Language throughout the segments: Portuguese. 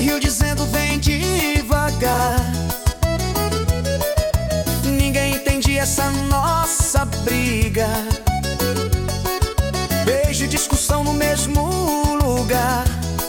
riu dizendo vem devagar. Ninguém entende essa nossa briga. Beijo e discussão no mesmo lugar.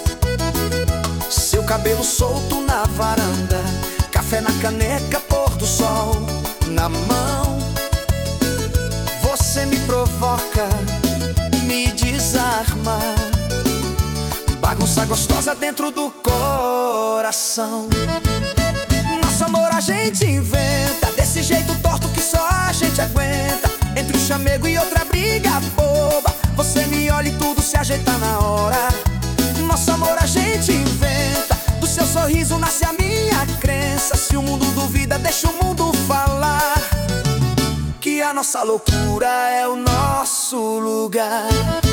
Seu cabelo solto na varanda, café na caneca, pôr do sol na mão. Você me provoca, me desarma, bagunça gostosa dentro do coração. Nosso amor a gente inventa, desse jeito torto que só a gente aguenta. Entre um chamego e outra briga boba, você me olha e tudo se ajeita na hora. Nosso amor a gente inventa, do seu sorriso nasce a minha crença. Se o mundo duvida, deixa o mundo falar, que a nossa loucura é o nosso lugar.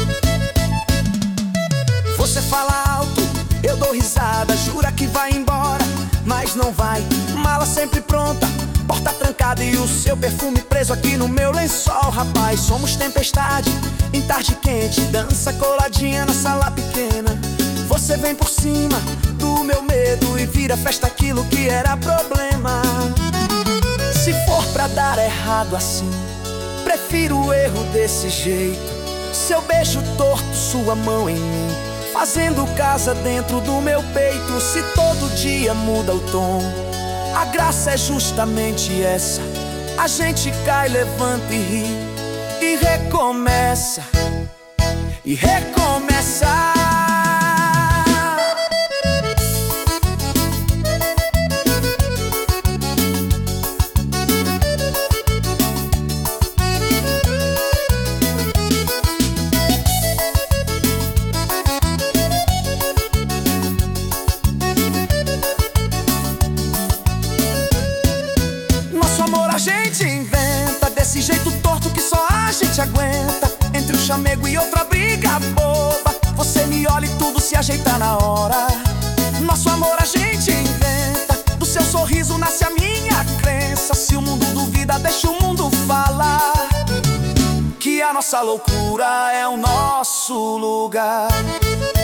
Você fala alto, eu dou risada, jura que vai embora, mas não vai. Mala sempre pronta, porta trancada e o seu perfume preso aqui no meu lençol. Rapaz, somos tempestade em tarde quente, dança coladinha na sala pequena. Você vem por cima do meu medo e vira festa aquilo que era problema. Se for pra dar errado assim, prefiro o erro desse jeito. Seu beijo torto, sua mão em mim, fazendo casa dentro do meu peito. Se todo dia muda o tom, a graça é justamente essa. A gente cai, levanta e ri, e recomeça, e recomeça. A gente inventa, desse jeito torto que só a gente aguenta. Entre um chamego e outra briga boba, você me olha e tudo se ajeita na hora. Nosso amor a gente inventa, do seu sorriso nasce a minha crença. Se o mundo duvida, deixa o mundo falar, que a nossa loucura é o nosso lugar.